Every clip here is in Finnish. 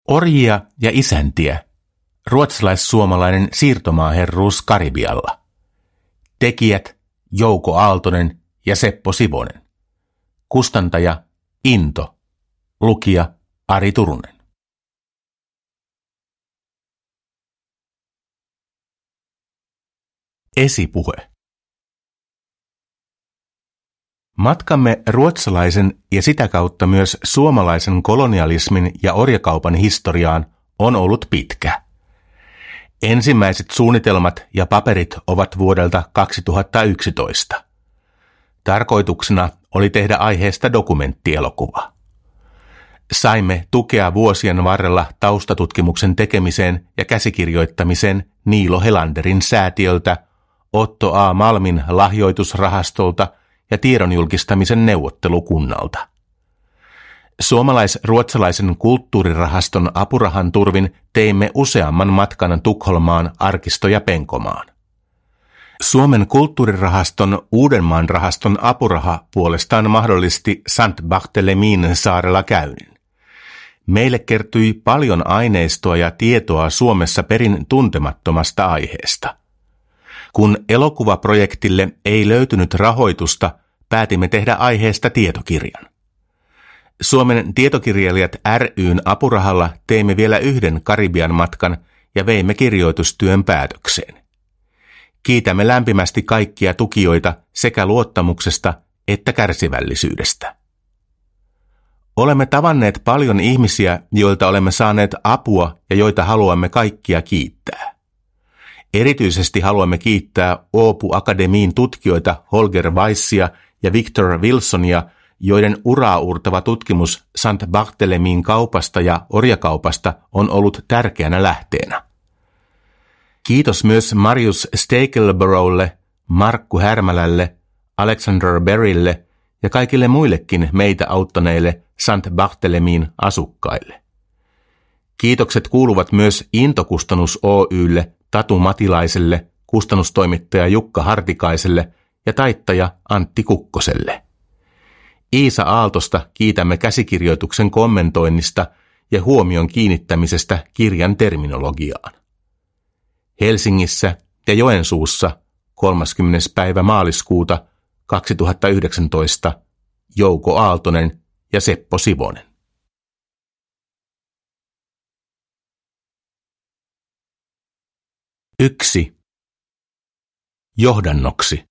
Orjia ja isäntiä. Ruotsalais-suomalainen siirtomaaherruus Karibialla. Tekijät Jouko Aaltonen ja Seppo Sivonen. Kustantaja Into. Lukija Ari Turunen. Esipuhe. Matkamme ruotsalaisen ja sitä kautta myös suomalaisen kolonialismin ja orjakaupan historiaan on ollut pitkä. Ensimmäiset suunnitelmat ja paperit ovat vuodelta 2011. Tarkoituksena oli tehdä aiheesta dokumenttielokuva. Saimme tukea vuosien varrella taustatutkimuksen tekemiseen ja käsikirjoittamiseen Niilo Helanderin säätiöltä, Otto A. Malmin lahjoitusrahastolta ja tiedonjulkistamisen neuvottelukunnalta. Suomalais-ruotsalaisen kulttuurirahaston apurahan turvin teimme useamman matkan Tukholmaan, Arkisto- ja Penkomaan. Suomen kulttuurirahaston Uudenmaan rahaston apuraha puolestaan mahdollisti St. Barthelemin saarella käynnin. Meille kertyi paljon aineistoa ja tietoa Suomessa perin tuntemattomasta aiheesta. Kun elokuvaprojektille ei löytynyt rahoitusta, päätimme tehdä aiheesta tietokirjan. Suomen tietokirjailijat ry:n apurahalla teimme vielä yhden Karibian matkan ja veimme kirjoitustyön päätökseen. Kiitämme lämpimästi kaikkia tukijoita sekä luottamuksesta että kärsivällisyydestä. Olemme tavanneet paljon ihmisiä, joilta olemme saaneet apua ja joita haluamme kaikkia kiittää. Erityisesti haluamme kiittää Åbo Akademiin tutkijoita Holger Weissia ja Victor Wilsonia, joiden uraa uurtava tutkimus St. Barthelemin kaupasta ja orjakaupasta on ollut tärkeänä lähteenä. Kiitos myös Marius Stekelboroughlle, Markku Härmälälle, Alexander Berrylle ja kaikille muillekin meitä auttaneille St. Barthelemin asukkaille. Kiitokset kuuluvat myös Into-kustannus Oy:lle, Tatu Matilaiselle, kustannustoimittaja Jukka Hartikaiselle ja taittaja Antti Kukkoselle. Iisa Aaltosta kiitämme käsikirjoituksen kommentoinnista ja huomion kiinnittämisestä kirjan terminologiaan. Helsingissä ja Joensuussa 30. päivä maaliskuuta 2019 Jouko Aaltonen ja Seppo Sivonen. Yksi. Johdannoksi.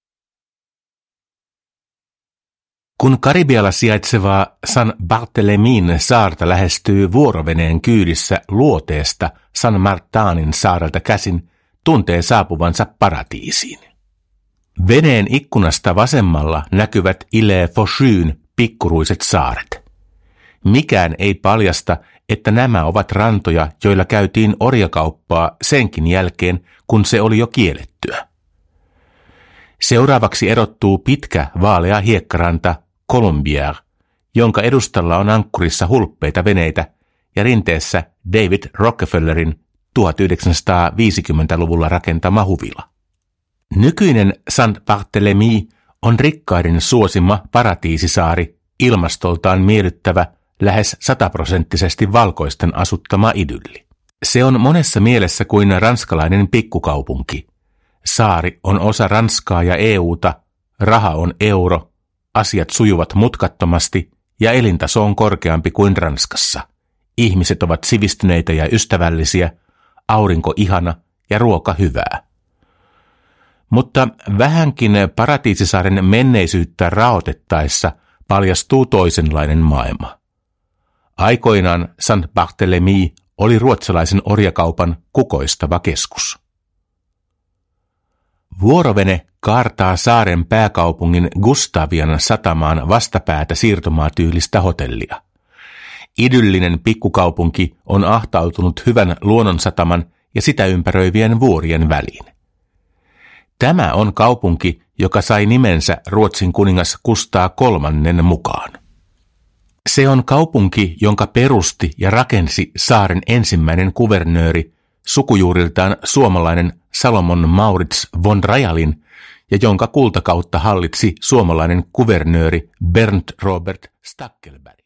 Kun Karibialla sijaitsevaa San Barthelemin saarta lähestyy vuoroveneen kyydissä luoteesta San Martanin saarelta käsin, tuntee saapuvansa paratiisiin. Veneen ikkunasta vasemmalla näkyvät Ile-Fochyn pikkuruiset saaret. Mikään ei paljasta, että nämä ovat rantoja, joilla käytiin orjakauppaa senkin jälkeen, kun se oli jo kiellettyä. Seuraavaksi erottuu pitkä vaalea hiekkaranta Colombière, jonka edustalla on ankkurissa hulppeita veneitä ja rinteessä David Rockefellerin 1950-luvulla rakentama huvila. Nykyinen St. Barthélemy on rikkaiden suosima paratiisisaari, ilmastoltaan miellyttävä, lähes 100% valkoisten asuttama idylli. Se on monessa mielessä kuin ranskalainen pikkukaupunki. Saari on osa Ranskaa ja EUta, raha on euro, asiat sujuvat mutkattomasti ja elintaso on korkeampi kuin Ranskassa. Ihmiset ovat sivistyneitä ja ystävällisiä, aurinko ihana ja ruoka hyvää. Mutta vähänkin paratiisisaaren menneisyyttä raotettaessa paljastuu toisenlainen maailma. Aikoinaan St. Barthélemy oli ruotsalaisen orjakaupan kukoistava keskus. Vuorovene kaartaa saaren pääkaupungin Gustavian satamaan vastapäätä siirtomaatyylistä hotellia. Idyllinen pikkukaupunki on ahtautunut hyvän luonnonsataman ja sitä ympäröivien vuorien väliin. Tämä on kaupunki, joka sai nimensä Ruotsin kuningas Kustaa III mukaan. Se on kaupunki, jonka perusti ja rakensi saaren ensimmäinen kuvernööri, sukujuuriltaan suomalainen Salomon Maurits von Rajalin, ja jonka kultakautta hallitsi suomalainen kuvernööri Bernd Robert Stackelberg.